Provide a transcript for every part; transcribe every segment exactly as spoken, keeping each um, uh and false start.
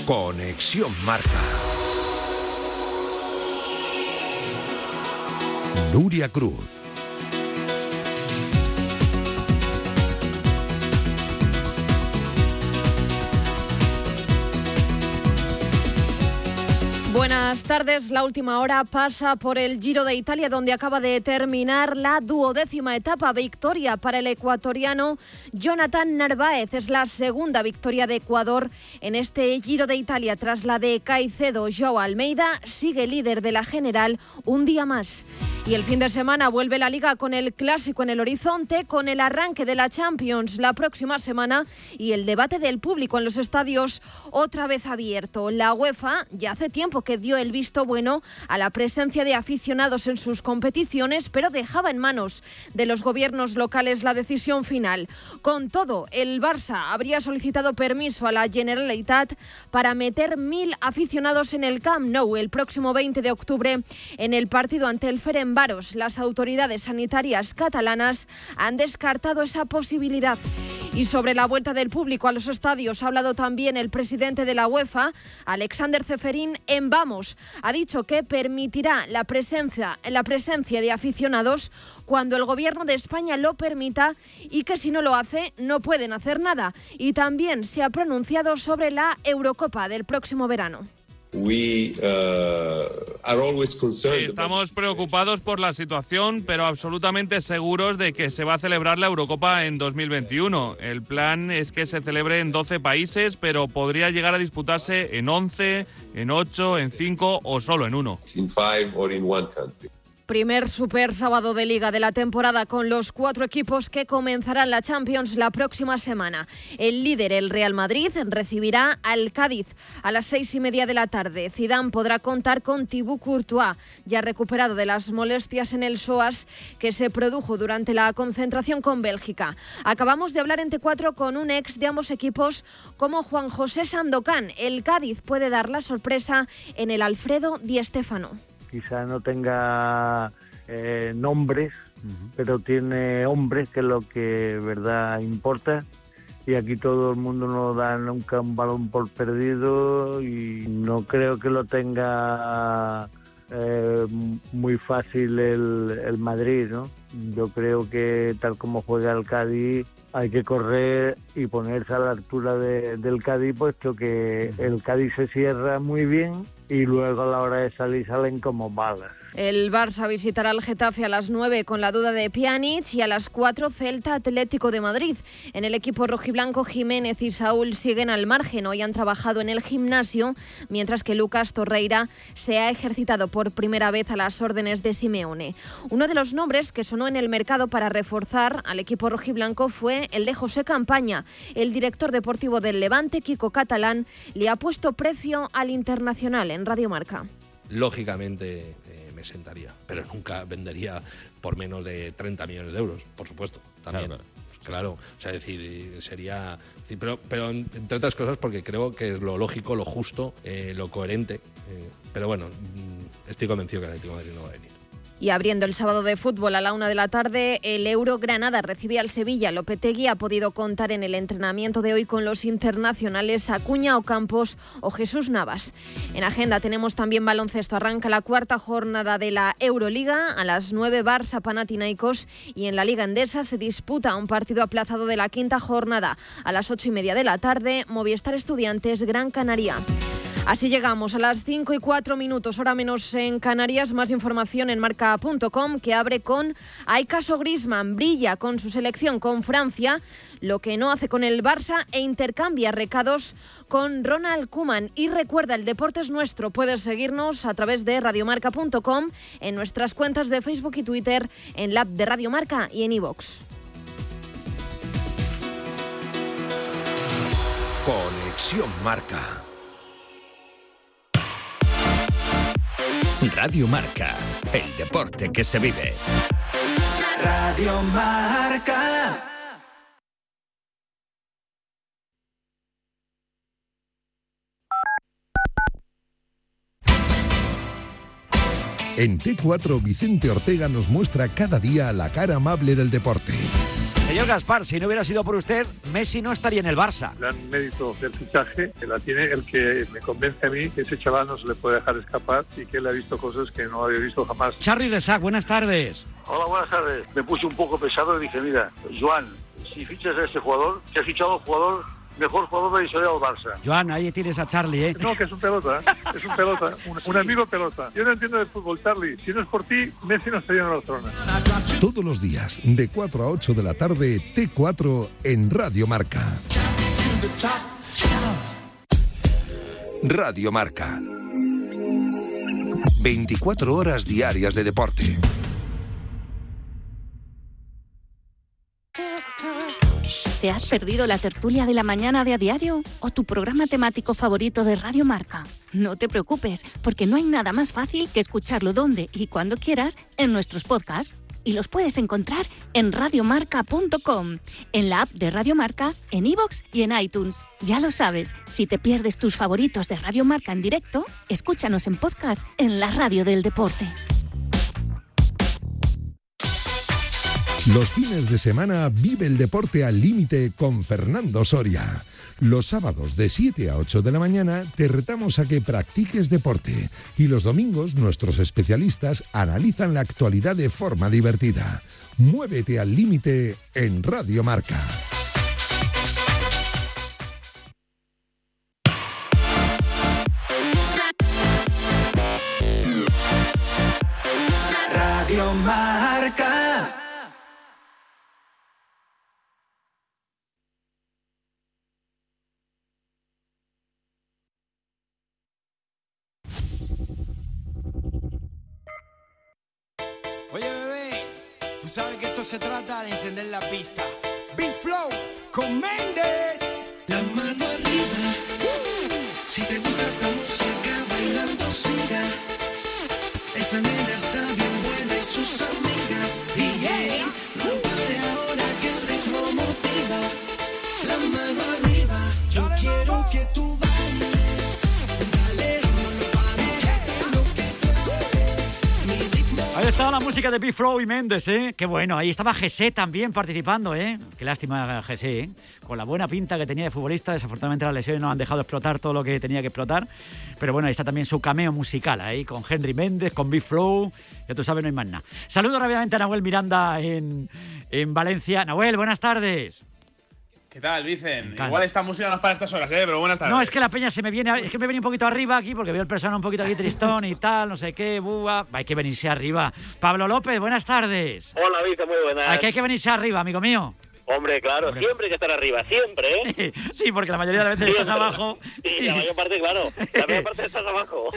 Conexión Marca. Nuria Cruz. Buenas tardes. La última hora pasa por el Giro de Italia, donde acaba de terminar la duodécima etapa. Victoria para el ecuatoriano Jonathan Narváez. Es la segunda victoria de Ecuador en este Giro de Italia. Tras la de Caicedo, Joao Almeida sigue líder de la general un día más. Y el fin de semana vuelve la Liga con el Clásico en el horizonte, con el arranque de la Champions la próxima semana y el debate del público en los estadios otra vez abierto. La UEFA ya hace tiempo que dio el visto bueno a la presencia de aficionados en sus competiciones, pero dejaba en manos de los gobiernos locales la decisión final. Con todo, el Barça habría solicitado permiso a la Generalitat para meter mil aficionados en el Camp Nou el próximo veinte de octubre en el partido ante el Ferencváros. Las autoridades sanitarias catalanas han descartado esa posibilidad. Y sobre la vuelta del público a los estadios ha hablado también el presidente de la UEFA, Alexander Ceferín, en Vamos. Ha dicho que permitirá la presencia, la presencia de aficionados cuando el gobierno de España lo permita y que si no lo hace no pueden hacer nada. Y también se ha pronunciado sobre la Eurocopa del próximo verano. We, uh, are always concerned. Sí, estamos preocupados por la situación, pero absolutamente seguros de que se va a celebrar la Eurocopa en dos mil veintiuno. El plan es que se celebre en doce países, pero podría llegar a disputarse en once, en ocho, en cinco o solo en uno. In five or in one country. Primer super sábado de Liga de la temporada con los cuatro equipos que comenzarán la Champions la próxima semana. El líder, el Real Madrid, recibirá al Cádiz a las seis y media de la tarde. Zidane podrá contar con Thibaut Courtois, ya recuperado de las molestias en el psoas que se produjo durante la concentración con Bélgica. Acabamos de hablar en T cuatro con un ex de ambos equipos como Juan José Sandokan. El Cádiz puede dar la sorpresa en el Alfredo Di Stéfano. Quizá no tenga eh, nombres, uh-huh. pero tiene hombres, que es lo que verdad importa. Y aquí todo el mundo no da nunca un balón por perdido y no creo que lo tenga eh, muy fácil el, el Madrid, ¿no? Yo creo que tal como juega el Cádiz hay que correr y ponerse a la altura de, del Cádiz, puesto que el Cádiz se cierra muy bien y luego a la hora de salir salen como balas. El Barça visitará al Getafe a las nueve con la duda de Pjanic y a las cuatro Celta Atlético de Madrid. En el equipo rojiblanco, Jiménez y Saúl siguen al margen. Hoy han trabajado en el gimnasio, mientras que Lucas Torreira se ha ejercitado por primera vez a las órdenes de Simeone. Uno de los nombres que sonó en el mercado para reforzar al equipo rojiblanco fue el de José Campaña. El director deportivo del Levante, Kiko Catalán, le ha puesto precio al internacional en Radio Marca. Lógicamente eh, me sentaría, pero nunca vendería por menos de treinta millones de euros, por supuesto, también. Claro, claro. Claro, o sea, decir, sería... Pero, pero entre otras cosas porque creo que es lo lógico, lo justo, eh, lo coherente. Eh, pero bueno, estoy convencido que el Atlético de Madrid no va a venir. Y abriendo el sábado de fútbol a la una de la tarde, el Euro Granada recibía al Sevilla. Lopetegui ha podido contar en el entrenamiento de hoy con los internacionales Acuña, Ocampos o Jesús Navas. En agenda tenemos también baloncesto. Arranca la cuarta jornada de la Euroliga. A las nueve, Barça Panathinaikos. Y en la Liga Endesa se disputa un partido aplazado de la quinta jornada. A las ocho y media de la tarde, Movistar Estudiantes Gran Canaria. Así llegamos a las cinco y cuatro minutos, hora menos en Canarias. Más información en marca punto com, que abre con hay caso Griezmann, brilla con su selección con Francia, lo que no hace con el Barça, e intercambia recados con Ronald Koeman. Y recuerda, el deporte es nuestro. Puedes seguirnos a través de radiomarca punto com, en nuestras cuentas de Facebook y Twitter, en la app de Radio Marca y en iVoox. Conexión Marca. Radio Marca, el deporte que se vive. Radio Marca. En T cuatro, Vicente Ortega nos muestra cada día la cara amable del deporte. Señor Gaspar, si no hubiera sido por usted, Messi no estaría en el Barça. El gran mérito del fichaje que la tiene el que me convence a mí que ese chaval no se le puede dejar escapar y que él ha visto cosas que no había visto jamás. Charly Resac, buenas tardes. Hola, buenas tardes. Me puse un poco pesado y dije, mira, Joan, si fichas a este jugador, que has fichado al jugador, mejor jugador de la historia del Barça. Joan, ahí tienes a Charly, ¿eh? No, que es un pelota, ¿eh? Es un pelota, un, un amigo pelota. Yo no entiendo de fútbol, Charly. Si no es por ti, Messi no estaría en Barcelona. Todos los días, de cuatro a ocho de la tarde, T cuatro en Radio Marca. Radio Marca. veinticuatro horas diarias de deporte. ¿Te has perdido la tertulia de la mañana de A Diario o tu programa temático favorito de Radio Marca? No te preocupes, porque no hay nada más fácil que escucharlo donde y cuando quieras en nuestros podcasts. Y los puedes encontrar en radiomarca punto com, en la app de Radio Marca, en iVoox y en iTunes. Ya lo sabes, si te pierdes tus favoritos de Radio Marca en directo, escúchanos en podcast en la radio del deporte. Los fines de semana vive el deporte al límite con Fernando Soria. Los sábados de siete a ocho de la mañana te retamos a que practiques deporte y los domingos nuestros especialistas analizan la actualidad de forma divertida. Muévete al límite en Radio Marca. Radio Marca. Oye, bebé, tú sabes que esto se trata de encender la pista. Big Flow con Méndez. La mano arriba. Si te gusta esta música, bailando siga. Esa nena está bien buena y sus amigas. D J, no pare ahora que el ritmo motiva. La mano arriba. Yo quiero que tú bailes. Dale, no lo pares, lo que clave. Mi ritmo. Ahí estaba la música de Big Flow y Méndez, ¿eh? Qué bueno, ahí estaba José también participando, ¿eh? Qué lástima José, ¿eh? Con la buena pinta que tenía de futbolista, desafortunadamente las lesiones no han dejado explotar todo lo que tenía que explotar, pero bueno, ahí está también su cameo musical, ahí con Henry Méndez, con Big Flow, ya tú sabes, no hay más nada. Saludo rápidamente a Nahuel Miranda en, en Valencia. Nahuel, buenas tardes. ¿Qué tal, Vicen? Igual esta música no es para estas horas, ¿eh? Pero buenas tardes. No, es que la peña se me viene, es que me viene un poquito arriba aquí, porque veo el personal un poquito aquí tristón y tal, no sé qué, búa. Hay que venirse arriba. Pablo López, buenas tardes. Hola, Vicen, muy buenas. Hay que, hay que venirse arriba, amigo mío. Hombre, claro, Hombre. siempre hay que estar arriba, siempre, ¿eh? Sí, porque la mayoría de las veces Sí, estás abajo. Sí, la mayor parte, claro. La mayor parte estás abajo.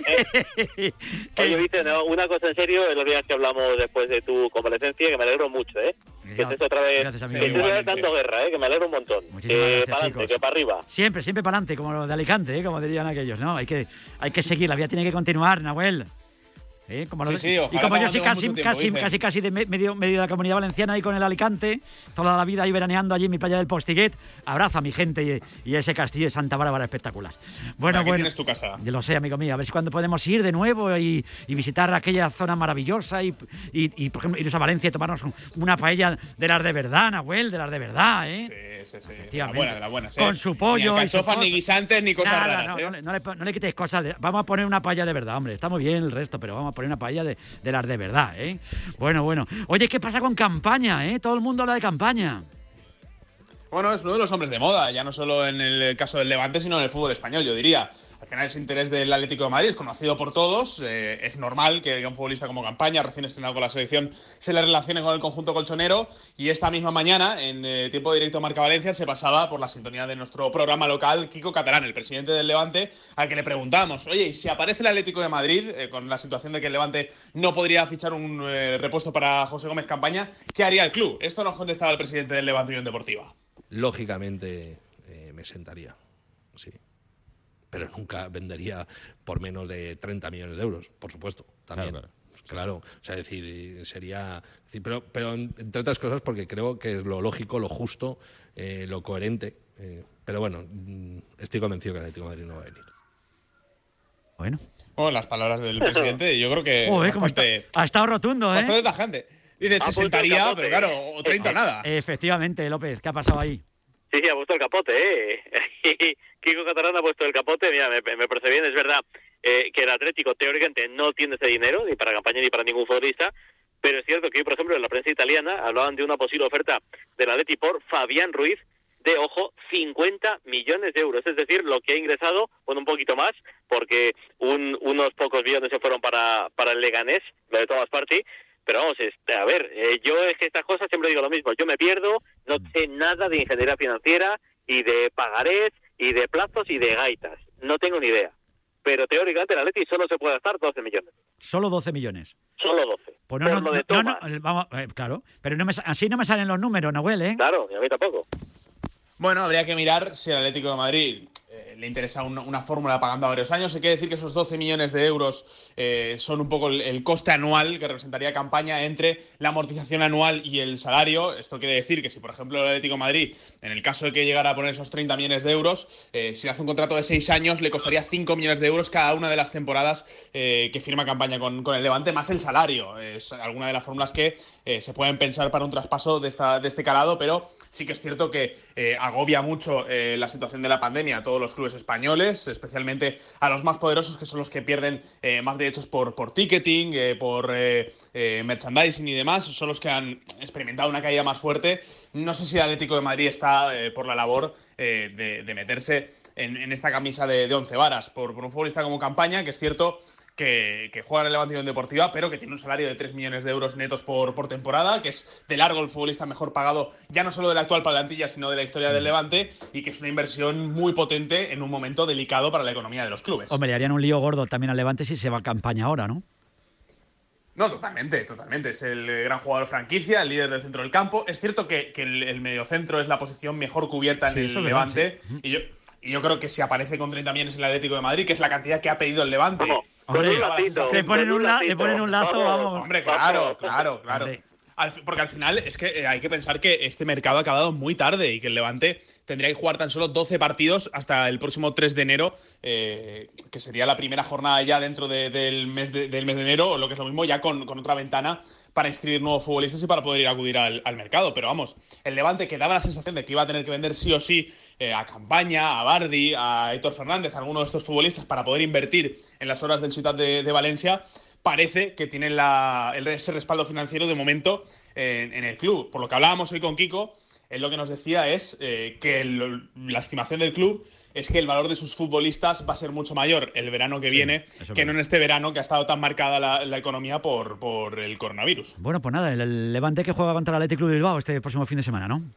Oye, Vicen, no, una cosa en serio, los días que hablamos después de tu convalecencia, que me alegro mucho, ¿eh? Que estés otra vez, Gracias, que amigo. estés dando guerra, ¿eh? Que me alegro un montón. Muchísimas Que gracias, para adelante, chicos. que para arriba. Siempre, siempre para adelante, como los de Alicante, ¿eh? Como dirían aquellos, ¿no? Hay que, hay que seguir, la vida tiene que continuar, Nahuel. ¿Eh? Como Sí, los- sí, y ojalá como yo te soy aguantemos casi, mucho tiempo, casi, dicen. casi, casi de me- medio, medio de la Comunidad Valenciana ahí con el Alicante, toda la vida ahí veraneando allí en mi playa del Postiguet, abrazo a mi gente y, y ese castillo de Santa Bárbara espectacular. Bueno, Aquí bueno. tienes tu casa. Yo lo sé, amigo mío, a ver si cuando podemos ir de nuevo y, y visitar aquella zona maravillosa y, y, y, por ejemplo, irnos a Valencia y tomarnos un- una paella de las de verdad, Nahuel, de las de verdad, ¿eh? Sí, sí, sí. De la Efectivamente. buena, de la buena, sí. Con su pollo Ni y su alcachofas, ni cosa. guisantes, ni cosas Nada, raras, no, ¿eh? no, le- no le, no le quitéis cosas. de- Vamos a poner una paella de verdad, hombre. Está muy bien el resto, pero vamos a poner una paella de, de las de verdad, ¿eh? Bueno, bueno. Oye, ¿qué pasa con campaña, eh? Todo el mundo habla de campaña. Bueno, es uno de los hombres de moda, ya no solo en el caso del Levante, sino en el fútbol español, yo diría. Al final ese interés del Atlético de Madrid es conocido por todos, eh, es normal que a un futbolista como Campaña, recién estrenado con la selección, se le relacione con el conjunto colchonero, y esta misma mañana, en eh, tiempo directo Marca Valencia, se pasaba por la sintonía de nuestro programa local Kiko Catalán, el presidente del Levante, al que le preguntamos, oye, ¿y si aparece el Atlético de Madrid, eh, con la situación de que el Levante no podría fichar un eh, repuesto para José Gómez Campaña, qué haría el club? Esto nos contestaba el presidente del Levante Unión Deportiva. Lógicamente eh, me sentaría, sí. Pero nunca vendería por menos de treinta millones de euros, por supuesto, también. Claro, Claro, o sea, decir, sería... decir, pero, pero entre otras cosas porque creo que es lo lógico, lo justo, eh, lo coherente. Eh, pero bueno, mm, estoy convencido que el Atlético de Madrid no va a venir. Bueno. Bueno, las palabras del presidente, yo creo que Joder, cómo bastante, está- ha estado rotundo, ¿eh? bastante tajante. Dice, se sentaría, pero claro, o treinta nada. Efectivamente, López, ¿qué ha pasado ahí? Sí, sí, ha puesto el capote, ¿eh? Kiko Catalán ha puesto el capote, mira, me, me parece bien, es verdad eh, que el Atlético teóricamente no tiene ese dinero, ni para campaña ni para ningún futbolista, pero es cierto que hoy, por ejemplo, en la prensa italiana hablaban de una posible oferta del Atleti por Fabián Ruiz de, ojo, cincuenta millones de euros, es decir, lo que ha ingresado, bueno, un poquito más, porque un, unos pocos millones se fueron para, para el Leganés, lo de Thomas Partey. Pero vamos, este, a ver, eh, yo es que estas cosas siempre digo lo mismo. Yo me pierdo, no sé nada de ingeniería financiera y de pagarés y de plazos y de gaitas. No tengo ni idea. Pero teóricamente el Atleti solo se puede gastar doce millones. Solo doce millones. Solo doce. Pues no, Por no, lo de no, Thomas. no, vamos, eh, claro, pero no me, así no me salen los números, Nahuel, ¿eh? Claro, y a mí tampoco. Bueno, habría que mirar si al Atlético de Madrid eh, le interesa un, una fórmula pagando a varios años. Hay que decir que esos doce millones de euros eh, son un poco el, el coste anual que representaría campaña entre la amortización anual y el salario. Esto quiere decir que si, por ejemplo, el Atlético de Madrid, en el caso de que llegara a poner esos treinta millones de euros, eh, si hace un contrato de seis años, le costaría cinco millones de euros cada una de las temporadas eh, que firma campaña con, con el Levante, más el salario. Es alguna de las fórmulas que eh, se pueden pensar para un traspaso de, esta, de este calado, pero sí que es cierto que eh, agobia mucho eh, la situación de la pandemia a todos los clubes españoles, especialmente a los más poderosos, que son los que pierden eh, más derechos por, por ticketing, eh, por eh, eh, merchandising y demás, son los que han experimentado una caída más fuerte. No sé si el Atlético de Madrid está eh, por la labor eh, de, de meterse en, en esta camisa de, de once varas por, por un futbolista como Campaña, que es cierto que, que juega en el Levante Unión Deportiva, pero que tiene un salario de tres millones de euros netos por, por temporada, que es de largo el futbolista mejor pagado, ya no solo de la actual plantilla, sino de la historia del Levante, y que es una inversión muy potente en un momento delicado para la economía de los clubes. Hombre, le harían un lío gordo también al Levante si se va a Campaña ahora, ¿no? No, totalmente, totalmente. Es el gran jugador franquicia, el líder del centro del campo. Es cierto que, que el, el mediocentro es la posición mejor cubierta en sí, el Levante. Verdad, sí. y, yo, y yo creo que si aparece con treinta millones en el Atlético de Madrid, que es la cantidad que ha pedido el Levante. Vamos, hombre, un latito, le, ponen un la, le ponen un lazo, vamos. vamos. Hombre, claro, claro, claro. Hombre. Al, porque al final es que eh, hay que pensar que este mercado ha acabado muy tarde y que el Levante tendría que jugar tan solo doce partidos hasta el próximo tres de enero, eh, que sería la primera jornada ya dentro de, del, mes de, del mes de enero, o lo que es lo mismo, ya con, con otra ventana para inscribir nuevos futbolistas y para poder ir a acudir al, al mercado. Pero vamos, el Levante, que daba la sensación de que iba a tener que vender sí o sí eh, a Campaña, a Bardi, a Héctor Fernández, a alguno de estos futbolistas para poder invertir en las horas del Ciutat de, de Valencia, parece que tienen la, el, ese respaldo financiero de momento en, en el club. Por lo que hablábamos hoy con Kiko, él lo que nos decía es eh, que el, la estimación del club es que el valor de sus futbolistas va a ser mucho mayor el verano que viene sí, que no en este verano que ha estado tan marcada la, la economía por, por el coronavirus. Bueno, pues nada, el, el Levante que juega contra el Athletic Club de Bilbao este próximo fin de semana, ¿no?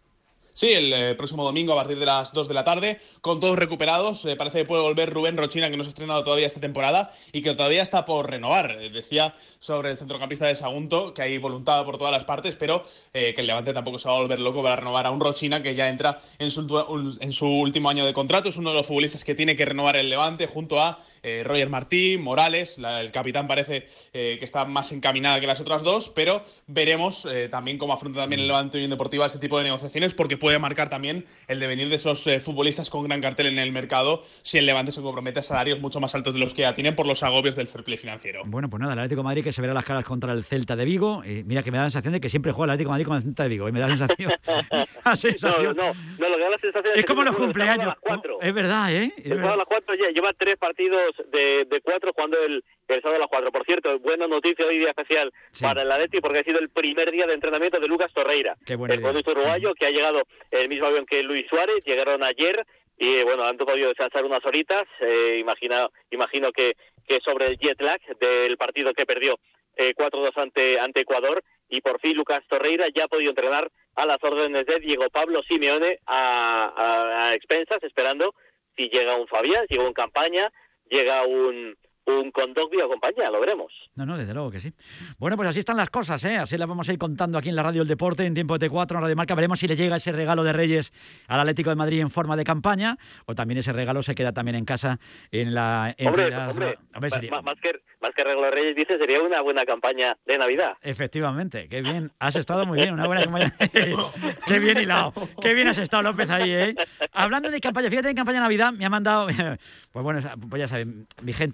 Sí, el eh, próximo domingo a partir de las dos de la tarde, con todos recuperados. Eh, parece que puede volver Rubén Rochina, que no se ha estrenado todavía esta temporada y que todavía está por renovar. Eh, decía sobre el centrocampista de Sagunto que hay voluntad por todas las partes, pero eh, que el Levante tampoco se va a volver loco para renovar a un Rochina que ya entra en su, en su último año de contrato. Es uno de los futbolistas que tiene que renovar el Levante junto a eh, Roger Martí, Morales. La, el capitán parece eh, que está más encaminada que las otras dos, pero veremos eh, también cómo afronta también el Levante Unión Deportiva ese tipo de negociaciones, porque puede marcar también el devenir de esos eh, futbolistas con gran cartel en el mercado si el Levante se compromete a salarios mucho más altos de los que ya tienen por los agobios del fair play financiero. Bueno, pues nada, el Atlético de Madrid que se verá las caras contra el Celta de Vigo. Eh, mira que me da la sensación de que siempre juega el Atlético de Madrid con el Celta de Vigo. Y me da la sensación. la sensación. No, no, no, lo que da la sensación es, es como los cumpleaños. Es verdad, ¿eh? Es verdad. A las cuatro ya lleva tres partidos de, de cuatro jugando el, el sábado a las cuatro. Por cierto, buena noticia hoy, día especial sí. para el Atlético, porque ha sido el primer día de entrenamiento de Lucas Torreira, Qué buena el futbolista uruguayo que ha llegado el mismo avión que Luis Suárez. Llegaron ayer y bueno, han podido descansar unas horitas. Eh, imagina, imagino que, que sobre el jet lag del partido que perdió eh, cuatro dos ante, ante Ecuador, y por fin Lucas Torreira ya ha podido entrenar a las órdenes de Diego Pablo Simeone a, a, a expensas, esperando si llega un Fabián, si llega un Campaña, llega un... un Kondogbia o compañía, lo veremos. No, no, desde luego que sí. Bueno, pues así están las cosas, ¿eh? Así las vamos a ir contando aquí en la Radio El Deporte, en Tiempo de T cuatro, en Radio Marca. Veremos si le llega ese regalo de Reyes al Atlético de Madrid en forma de campaña, o también ese regalo se queda también en casa en la... Hombre, la, hombre, hombre sería... más, más, que, más que regalo de Reyes, dice, sería una buena campaña de Navidad. Efectivamente, qué bien. Has estado muy bien, una buena campaña. Qué bien hilado. Qué bien has estado, López, ahí, ¿eh? Hablando de campaña, fíjate, en campaña de Navidad me ha mandado... Pues bueno, pues ya saben, mi gente, gente maravillosa.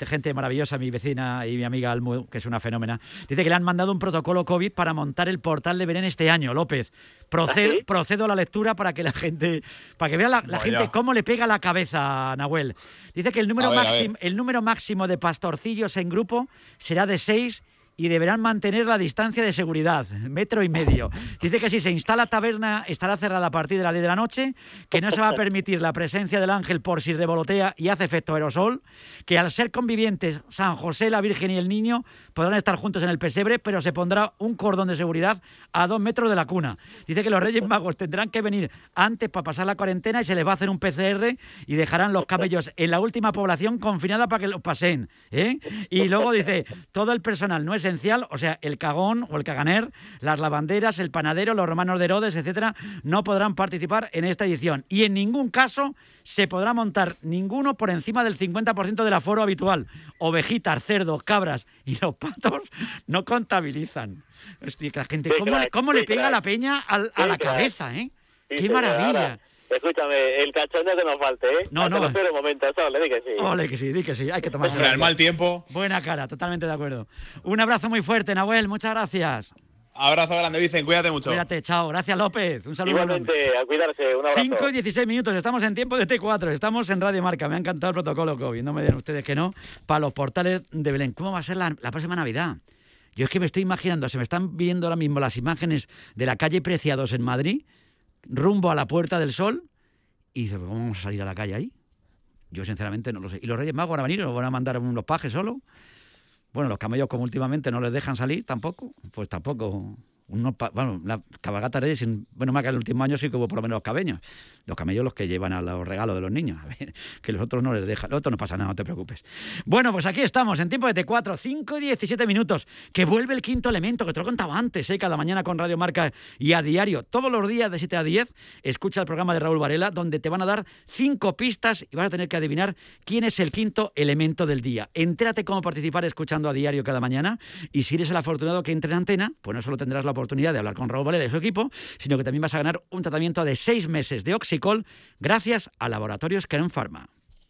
maravillosa, mi vecina y mi amiga Almu, que es una fenómena. Dice que le han mandado un protocolo COVID para montar el portal de Belén este año, López. Procedo, ¿Ah, sí? procedo a la lectura para que la gente, para que vea la, la gente cómo le pega la cabeza a Nahuel. Dice que el número, ver, máximo, el número máximo de pastorcillos en grupo será de seis y deberán mantener la distancia de seguridad, metro y medio. Dice que si se instala taberna estará cerrada a partir de las diez de la noche, que no se va a permitir la presencia del ángel por si revolotea y hace efecto aerosol, que al ser convivientes San José, la Virgen y el Niño podrán estar juntos en el pesebre, pero se pondrá un cordón de seguridad a dos metros de la cuna. Dice que los Reyes Magos tendrán que venir antes para pasar la cuarentena y se les va a hacer un P C R y dejarán los camellos en la última población confinada para que los pasen, ¿eh? Y luego dice, todo el personal no esencial, o sea, el cagón o el caganer, las lavanderas, el panadero, los romanos de Herodes, etcétera, no podrán participar en esta edición. Y en ningún caso se podrá montar ninguno por encima del cincuenta por ciento del aforo habitual. Ovejitas, cerdos, cabras y los patos no contabilizan. Hostia, que la gente, ¿cómo, crack, le, cómo le pega crack. la peña a, a la crack. cabeza, eh? Sí, ¡Qué maravilla! Ahora, escúchame, el cachondeo que nos falte, ¿eh? No, no. No espero un momento, eso, le di que sí. Ole, que sí, di que sí, hay que tomarse. Con el mal tiempo. Buena cara, totalmente de acuerdo. Un abrazo muy fuerte, Nahuel, muchas gracias. Abrazo grande, Vicen, cuídate mucho. Cuídate, chao. Gracias, López. Un saludo. Igualmente, a cuidarse, un abrazo. cinco y dieciséis minutos, estamos en tiempo de T cuatro, estamos en Radio Marca. Me ha encantado el protocolo COVID, no me digan ustedes que no, para los portales de Belén. ¿Cómo va a ser la, la próxima Navidad? Yo es que me estoy imaginando, se me están viendo ahora mismo las imágenes de la calle Preciados en Madrid, rumbo a la Puerta del Sol, y dice, ¿cómo vamos a salir a la calle ahí? Yo sinceramente no lo sé. ¿Y los Reyes Magos van a venir o van a mandar unos pajes solo? Bueno, los camellos como últimamente no les dejan salir tampoco, pues tampoco... Unos, bueno, la cabalgata Reyes, bueno, más que el último año sí que hubo por lo menos los cabeños, los camellos los que llevan a los regalos de los niños, a ver, que los otros no les dejan, los otros no pasa nada, no te preocupes. Bueno, pues aquí estamos, en tiempo de T cuatro, cinco y diecisiete minutos, que vuelve el quinto elemento, que te lo contaba antes, ¿eh? Cada mañana con Radio Marca y a diario, todos los días de siete a diez, escucha el programa de Raúl Varela, donde te van a dar cinco pistas y vas a tener que adivinar quién es el quinto elemento del día. Entérate cómo participar escuchando a diario cada mañana, y si eres el afortunado que entre en antena, pues no solo tendrás la oportunidad de hablar con Raúl Varela y su equipo, sino que también vas a ganar un tratamiento de seis meses de Oxicol gracias a Laboratorios Kern Pharma.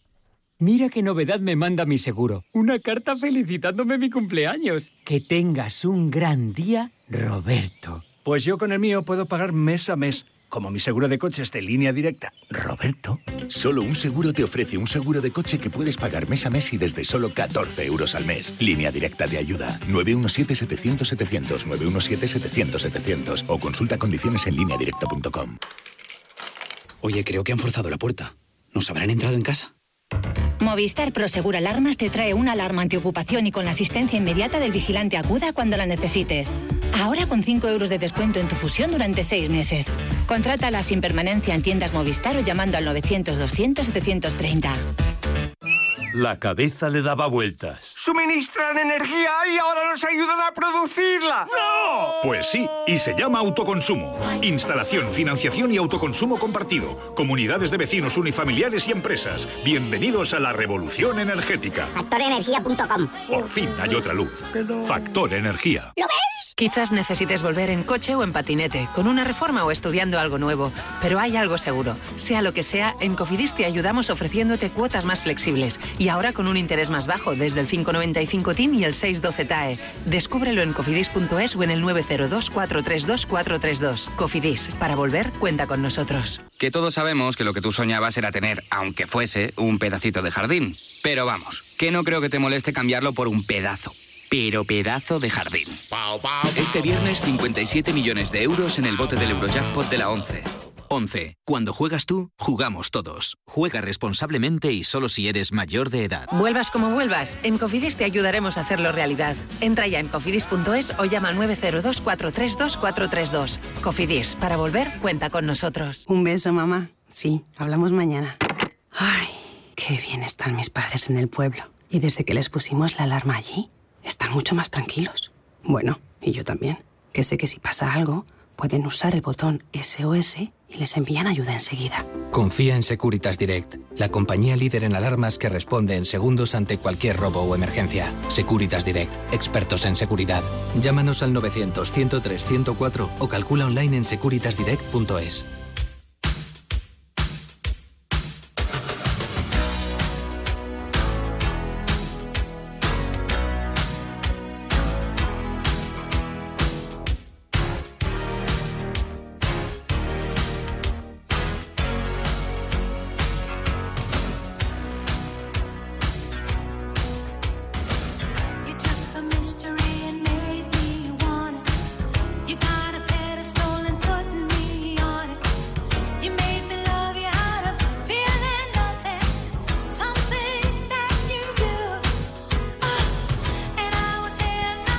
Mira qué novedad me manda mi seguro. Una carta felicitándome mi cumpleaños. Que tengas un gran día, Roberto. Pues yo con el mío puedo pagar mes a mes. Como mi seguro de coche es de Línea Directa. Roberto. Solo un seguro te ofrece un seguro de coche que puedes pagar mes a mes y desde solo catorce euros al mes. Línea Directa de ayuda. nueve uno siete, setecientos, setecientos. nueve uno siete, setecientos, setecientos. O consulta condiciones en línea directa punto com. Oye, creo que han forzado la puerta. ¿Nos habrán entrado en casa? Movistar Prosegur Alarmas te trae una alarma antiocupación y con la asistencia inmediata del vigilante acuda cuando la necesites. Ahora con cinco euros de descuento en tu fusión durante seis meses. Contrátala sin permanencia en tiendas Movistar o llamando al novecientos, doscientos, setecientos treinta. La cabeza le daba vueltas. ¡Suministran energía y ahora nos ayudan a producirla! ¡No! Pues sí, y se llama autoconsumo. Instalación, financiación y autoconsumo compartido. Comunidades de vecinos unifamiliares y empresas. Bienvenidos a la revolución energética. factor energía punto com. Por fin hay otra luz. Factor Energía. ¿Lo ves? Quizás necesites volver en coche o en patinete, con una reforma o estudiando algo nuevo. Pero hay algo seguro. Sea lo que sea, en Cofidis te ayudamos ofreciéndote cuotas más flexibles. Y ahora con un interés más bajo, desde el cinco noventa y cinco T I M y el seis doce T A E. Descúbrelo en cofidis punto es o en el nueve cero dos, cuatro tres dos, cuatro tres dos. Cofidis, para volver, cuenta con nosotros. Que todos sabemos que lo que tú soñabas era tener, aunque fuese, un pedacito de jardín. Pero vamos, que no creo que te moleste cambiarlo por un pedazo. Pero pedazo de jardín. Este viernes cincuenta y siete millones de euros en el bote del Eurojackpot de la once. once. Cuando juegas tú, jugamos todos. Juega responsablemente y solo si eres mayor de edad. Vuelvas como vuelvas, en Cofidis te ayudaremos a hacerlo realidad. Entra ya en cofidis punto es o llama al nueve cero dos, cuatro tres dos, cuatro tres dos. Cofidis, para volver, cuenta con nosotros. Un beso, mamá. Sí, hablamos mañana. Ay, qué bien están mis padres en el pueblo. Y desde que les pusimos la alarma allí, están mucho más tranquilos. Bueno, y yo también, que sé que si pasa algo, pueden usar el botón S O S y les envían ayuda enseguida. Confía en Securitas Direct, la compañía líder en alarmas que responde en segundos ante cualquier robo o emergencia. Securitas Direct, expertos en seguridad. Llámanos al novecientos, ciento tres, ciento cuatro o calcula online en securitas direct punto es.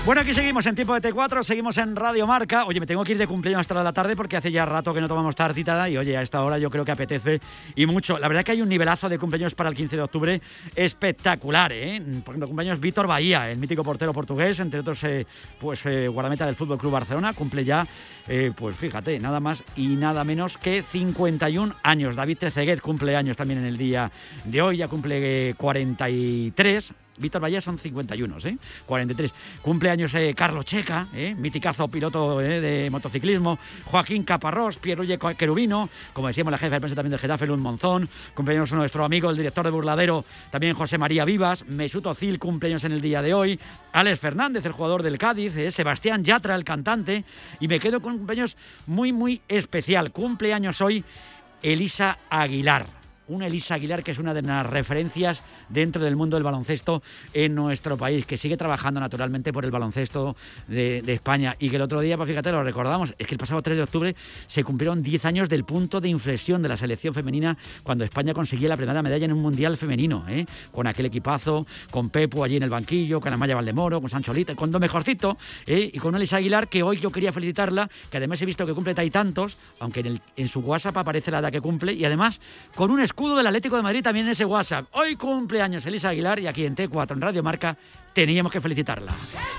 Bueno, aquí seguimos en Tiempo de T cuatro, seguimos en Radio Marca. Oye, me tengo que ir de cumpleaños hasta la tarde porque hace ya rato que no tomamos tartita y oye, a esta hora yo creo que apetece y mucho. La verdad que hay un nivelazo de cumpleaños para el quince de octubre espectacular, ¿eh? Por ejemplo, cumpleaños Vítor Bahía, el mítico portero portugués, entre otros, eh, pues eh, guardameta del Fútbol Club Barcelona, cumple ya, eh, pues fíjate, nada más y nada menos que cincuenta y un años. David Trezeguet cumple años también en el día de hoy, ya cumple eh, cuarenta y tres. Vítor Bahía son cincuenta y uno, ¿eh? cuarenta y tres. Cumpleaños eh, Carlos Checa, ¿eh? miticazo piloto eh, de motociclismo. Joaquín Caparrós, Pierluigi Querubino, como decíamos, la jefa de prensa también del Getafe, Luz Monzón. Cumpleaños nuestro amigo, el director de Burladero, también José María Vivas. Mesut Özil, cumpleaños en el día de hoy. Alex Fernández, el jugador del Cádiz. Eh, Sebastián Yatra, el cantante. Y me quedo con un cumpleaños muy, muy especial. Cumpleaños hoy Elisa Aguilar. Una Elisa Aguilar que es una de las referencias dentro del mundo del baloncesto en nuestro país, que sigue trabajando naturalmente por el baloncesto de, de España y que el otro día, pues fíjate, lo recordamos, es que el pasado tres de octubre se cumplieron diez años del punto de inflexión de la selección femenina cuando España conseguía la primera medalla en un mundial femenino, ¿eh? Con aquel equipazo, con Pepu allí en el banquillo, con Amaya Valdemoro, con Sancho Lita, con lo mejorcito, ¿eh? Y con Elisa Aguilar, que hoy yo quería felicitarla, que además he visto que cumple y tantos, aunque en, el, en su WhatsApp aparece la edad que cumple, y además con un escudo del Atlético de Madrid también en ese WhatsApp. Hoy cumple años Elisa Aguilar y aquí en T cuatro, en Radio Marca, teníamos que felicitarla.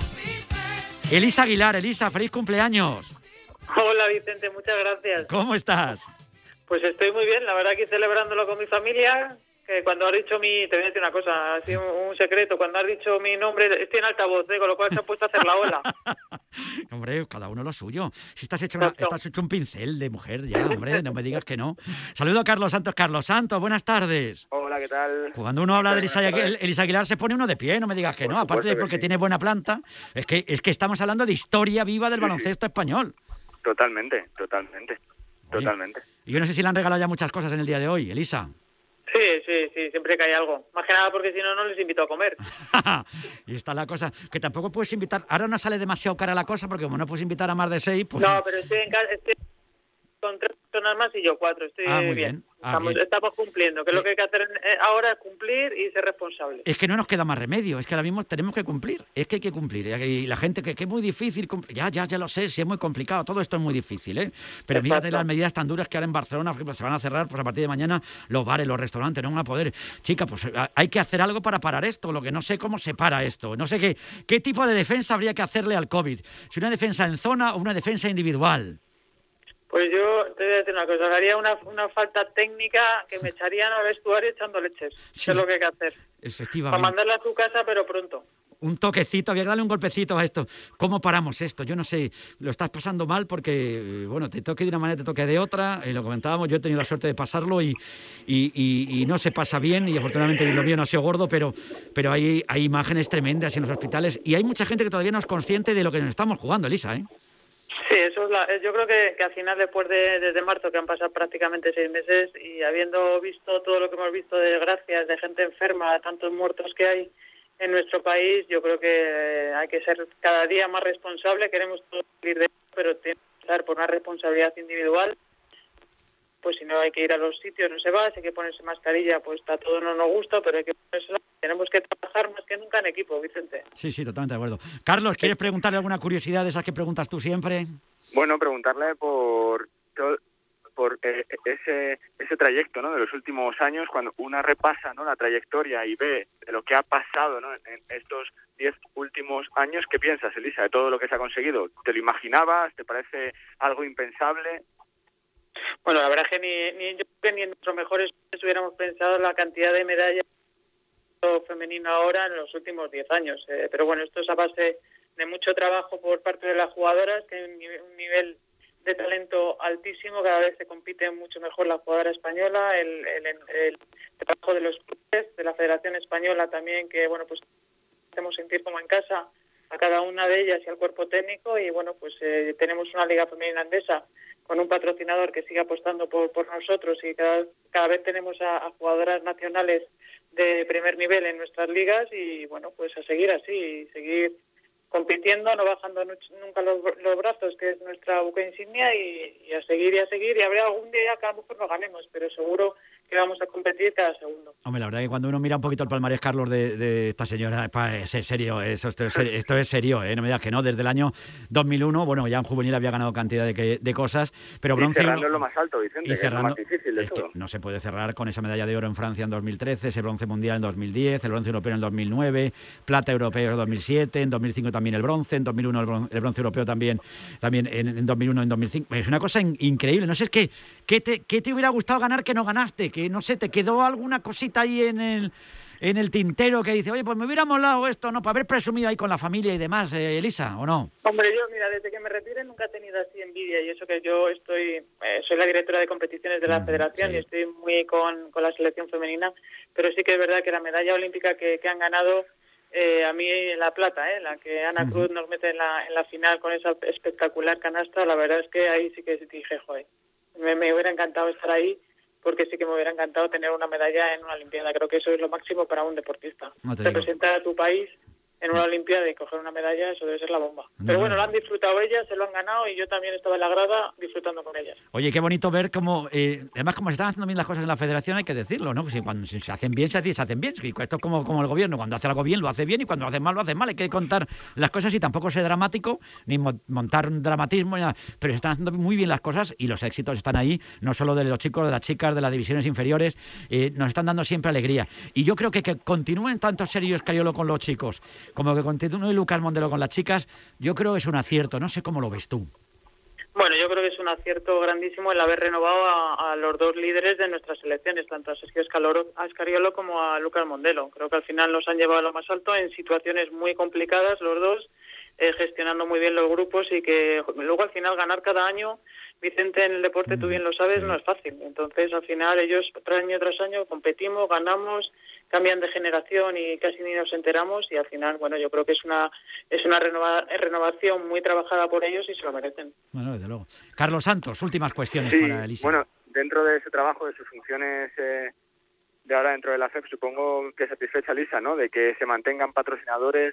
Elisa Aguilar, Elisa, feliz cumpleaños. Hola Vicente, muchas gracias. ¿Cómo estás? Pues estoy muy bien, la verdad que celebrándolo con mi familia, que cuando has dicho mi... Te voy a decir una cosa, ha sido un, un secreto, cuando has dicho mi nombre, estoy en altavoz, ¿eh? Con lo cual se ha puesto a hacer la ola. Hombre, cada uno lo suyo. Si estás hecho, una, estás hecho un pincel de mujer ya, hombre, no me digas que no. Saludo a Carlos Santos. Carlos Santos, buenas tardes. Hola, ¿qué tal? Cuando uno habla de Elisa, Elisa Aguilar se pone uno de pie, no me digas que Por no. Aparte de porque sí. tiene buena planta, es que, es que estamos hablando de historia viva del sí, baloncesto sí. español. Totalmente, totalmente, Oye, totalmente. Y yo no sé si le han regalado ya muchas cosas en el día de hoy, Elisa. Sí, sí, sí, siempre que hay algo. Más que nada porque si no, no les invito a comer. Y está la cosa, que tampoco puedes invitar... Ahora no sale demasiado cara la cosa, porque como no puedes invitar a más de seis, pues... No, pero estoy en casa... Estoy con tres personas más y yo cuatro, estoy ah, muy bien. bien. Ah, estamos, bien. estamos cumpliendo, que es lo que hay que hacer ahora, es cumplir y ser responsable. Es que no nos queda más remedio, es que ahora mismo tenemos que cumplir, es que hay que cumplir. Y la gente que, que es muy difícil, ya, ya, ya lo sé, si es muy complicado, todo esto es muy difícil, ¿eh? Pero Exacto. Mírate las medidas tan duras que ahora en Barcelona, por ejemplo, se van a cerrar, pues a partir de mañana los bares, los restaurantes, no van a poder. Chica, pues hay que hacer algo para parar esto, lo que no sé cómo se para esto, no sé qué, qué tipo de defensa habría que hacerle al COVID, si una defensa en zona o una defensa individual. Pues yo te voy a decir una cosa, haría una, una falta técnica que me echarían al vestuario echando leches, sí. que es lo que hay que hacer. Efectivamente. Para mandarla a tu casa, pero pronto. Un toquecito, había que darle un golpecito a esto. ¿Cómo paramos esto? Yo no sé, lo estás pasando mal porque, bueno, te toque de una manera, te toque de otra, eh, lo comentábamos, yo he tenido la suerte de pasarlo y, y, y, y no se pasa bien y afortunadamente lo mío no ha sido gordo, pero, pero hay, hay imágenes tremendas en los hospitales y hay mucha gente que todavía no es consciente de lo que nos estamos jugando, Elisa, ¿eh? Sí, eso es la, yo creo que, que al final, después de desde marzo, que han pasado prácticamente seis meses, y habiendo visto todo lo que hemos visto de desgracias, de gente enferma, tantos muertos que hay en nuestro país, yo creo que hay que ser cada día más responsable. Queremos todos salir de eso, pero tiene que estar por una responsabilidad individual. Pues si no hay que ir a los sitios, no se va, si hay que ponerse mascarilla, pues está todo, no nos gusta, pero hay que ponérsela. Tenemos que trabajar más que nunca en equipo, Vicente. Sí, sí, totalmente de acuerdo. Carlos, ¿quieres preguntarle alguna curiosidad de esas que preguntas tú siempre? Bueno, preguntarle por por eh, ese ese trayecto, ¿no? De los últimos años, cuando una repasa, ¿no? La trayectoria y ve de lo que ha pasado, ¿no? En estos diez últimos años, ¿qué piensas, Elisa, de todo lo que se ha conseguido? ¿Te lo imaginabas? ¿Te parece algo impensable? Bueno, la verdad es que ni, ni yo que ni en nuestros mejores hubiéramos pensado en la cantidad de medallas femenino ahora en los últimos diez años. Eh, pero bueno, esto es a base de mucho trabajo por parte de las jugadoras, que hay un nivel de talento altísimo, cada vez se compite mucho mejor la jugadora española, el, el, el trabajo de los clubes, de la Federación Española también, que bueno, pues hacemos sentir como en casa a cada una de ellas y al cuerpo técnico, y bueno, pues eh, tenemos una liga femenina andesa con un patrocinador que sigue apostando por, por nosotros, y cada, cada vez tenemos a, a jugadoras nacionales de primer nivel en nuestras ligas, y bueno, pues a seguir así, y seguir compitiendo, no bajando nunca los, los brazos, que es nuestra buque insignia, y, y a seguir y a seguir, y habrá algún día que a lo mejor no ganemos, pero seguro que vamos a competir cada segundo. Hombre, la verdad que cuando uno mira un poquito el palmarés, Carlos, de, de esta señora, es serio, eso, esto, es, esto es serio, ¿eh? No me digas que no, desde el año dos mil uno, bueno, ya en juvenil había ganado cantidad de, de cosas, pero bronce... Y cerrando es lo más alto, Vicente, y cerrando, es lo más difícil de es todo. Que no se puede cerrar con esa medalla de oro en Francia en dos mil trece, ese bronce mundial en dos mil diez, el bronce europeo en dos mil nueve, plata europeo en dos mil siete, en dos mil cinco también el bronce, en dos mil uno el bronce, el bronce europeo también, también en, en dos mil uno, en dos mil cinco. Es una cosa in, increíble. No sé, es que ¿qué te, qué te hubiera gustado ganar que no ganaste? Que no sé, te quedó alguna cosita ahí en el en el tintero que dice, oye, pues me hubiera molado esto, ¿no? Para haber presumido ahí con la familia y demás, eh, Elisa, ¿o no? Hombre, yo, mira, desde que me retire nunca he tenido así envidia, y eso que yo estoy, eh, soy la directora de competiciones de la mm, federación, sí. Y estoy muy con, con la selección femenina, pero sí que es verdad que la medalla olímpica que, que han ganado, eh, a mí la plata, eh, la que Ana uh-huh. Cruz nos mete en la, en la final con esa espectacular canasta, la verdad es que ahí sí que dije, joder, me, me hubiera encantado estar ahí, porque sí que me hubiera encantado tener una medalla en una Olimpiada. Creo que eso es lo máximo para un deportista. No representar a tu país en una Olimpiada y coger una medalla, eso debe ser la bomba. No, Pero bueno, lo han disfrutado ellas, se lo han ganado, y yo también estaba en la grada disfrutando con ellas. Oye, qué bonito ver cómo, eh, además, como se están haciendo bien las cosas en la federación, hay que decirlo, ¿no? Si cuando se hacen bien, se hacen bien. Esto es como, como el gobierno, cuando hace algo bien, lo hace bien, y cuando lo hace mal, lo hace mal. Hay que contar las cosas y tampoco ser dramático, ni montar un dramatismo, ni nada. Pero se están haciendo muy bien las cosas y los éxitos están ahí, no solo de los chicos, de las chicas, de las divisiones inferiores, eh, nos están dando siempre alegría. Y yo creo que que continúen tanto Sergio Scariolo con los chicos, como que continúe y Lucas Mondelo con las chicas, yo creo que es un acierto. No sé cómo lo ves tú. Bueno, yo creo que es un acierto grandísimo el haber renovado a, a los dos líderes de nuestras selecciones, tanto a Sergio Scariolo como a Lucas Mondelo. Creo que al final nos han llevado a lo más alto en situaciones muy complicadas los dos, eh, gestionando muy bien los grupos, y que luego al final ganar cada año, Vicente, en el deporte, tú bien lo sabes, sí. No es fácil. Entonces al final ellos año tras año competimos, ganamos, cambian de generación y casi ni nos enteramos, y al final, bueno, yo creo que es una es una renova, renovación muy trabajada por ellos y se lo merecen. Bueno, desde luego. Carlos Santos, últimas cuestiones sí, para Elisa. Bueno, dentro de ese trabajo, de sus funciones eh, de ahora dentro de la F E P, supongo que satisfecha Elisa, ¿no? De que se mantengan patrocinadores,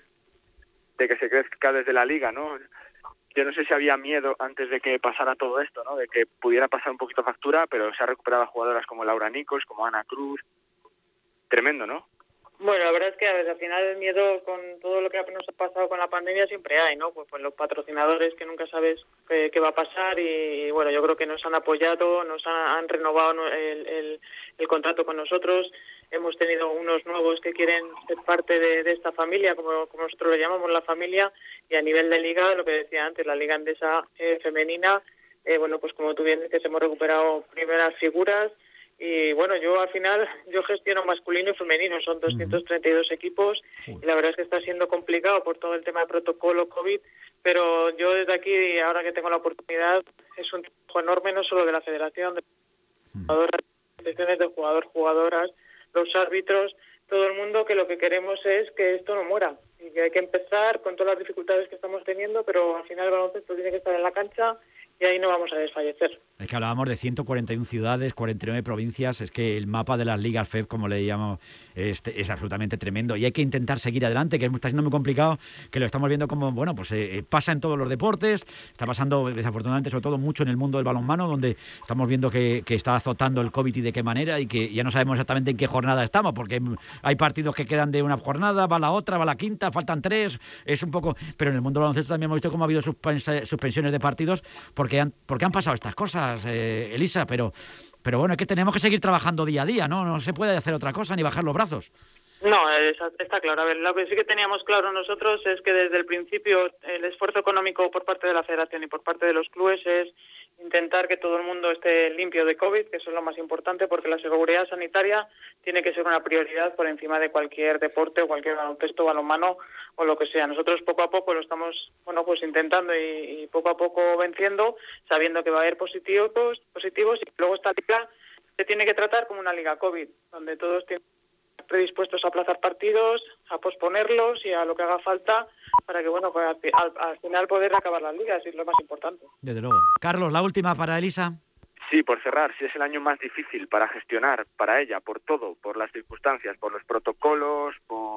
de que se crezca desde la liga, ¿no? Yo no sé si había miedo antes de que pasara todo esto, ¿no? De que pudiera pasar un poquito factura, pero se ha recuperado a jugadoras como Laura Nichols, como Ana Cruz. Tremendo, ¿no? Bueno, la verdad es que a veces al final el miedo con todo lo que nos ha pasado con la pandemia siempre hay, ¿no? Pues, pues los patrocinadores, que nunca sabes qué, qué va a pasar, y, y bueno, yo creo que nos han apoyado, nos han, han renovado el, el, el contrato con nosotros. Hemos tenido unos nuevos que quieren ser parte de, de esta familia, como, como nosotros lo llamamos, la familia, y a nivel de liga, lo que decía antes, la liga andesa eh, femenina, eh, bueno, pues como tú bien dices, hemos recuperado primeras figuras. Y bueno, yo al final, yo gestiono masculino y femenino, son doscientos treinta y dos equipos, y la verdad es que está siendo complicado por todo el tema de protocolo COVID, pero yo desde aquí, ahora que tengo la oportunidad, es un trabajo enorme, no solo de la federación, de jugadoras, selecciones de jugador, jugadoras, los árbitros, todo el mundo, que lo que queremos es que esto no muera, y que hay que empezar con todas las dificultades que estamos teniendo, pero al final el baloncesto tiene que estar en la cancha, y ahí no vamos a desfallecer. Es que hablábamos de ciento cuarenta y una ciudades, cuarenta y nueve provincias, es que el mapa de las ligas F E P, como le llamamos, es, es absolutamente tremendo, y hay que intentar seguir adelante, que está siendo muy complicado, que lo estamos viendo como, bueno, pues eh, pasa en todos los deportes, está pasando desafortunadamente sobre todo mucho en el mundo del balonmano, donde estamos viendo que, que está azotando el COVID y de qué manera, y que ya no sabemos exactamente en qué jornada estamos, porque hay partidos que quedan de una jornada, va la otra, va la quinta, faltan tres, es un poco... Pero en el mundo del baloncesto también hemos visto cómo ha habido suspensiones de partidos, porque han, porque han pasado estas cosas, eh, Elisa, pero, pero bueno, es que tenemos que seguir trabajando día a día, ¿no? No se puede hacer otra cosa ni bajar los brazos. No, está claro. A ver, lo que sí que teníamos claro nosotros es que desde el principio el esfuerzo económico por parte de la federación y por parte de los clubes es intentar que todo el mundo esté limpio de COVID, que eso es lo más importante, porque la seguridad sanitaria tiene que ser una prioridad por encima de cualquier deporte o cualquier baloncesto, balonmano o lo que sea. Nosotros poco a poco lo estamos, bueno, pues intentando y, y poco a poco venciendo, sabiendo que va a haber positivos, positivos y luego esta liga se tiene que tratar como una liga COVID, donde todos tienen predispuestos a aplazar partidos, a posponerlos y a lo que haga falta para que, bueno, pues al, al, al final poder acabar las ligas, es lo más importante. Desde luego. Carlos, la última para Elisa. Sí, por cerrar, si es el año más difícil para gestionar, para ella, por todo, por las circunstancias, por los protocolos, por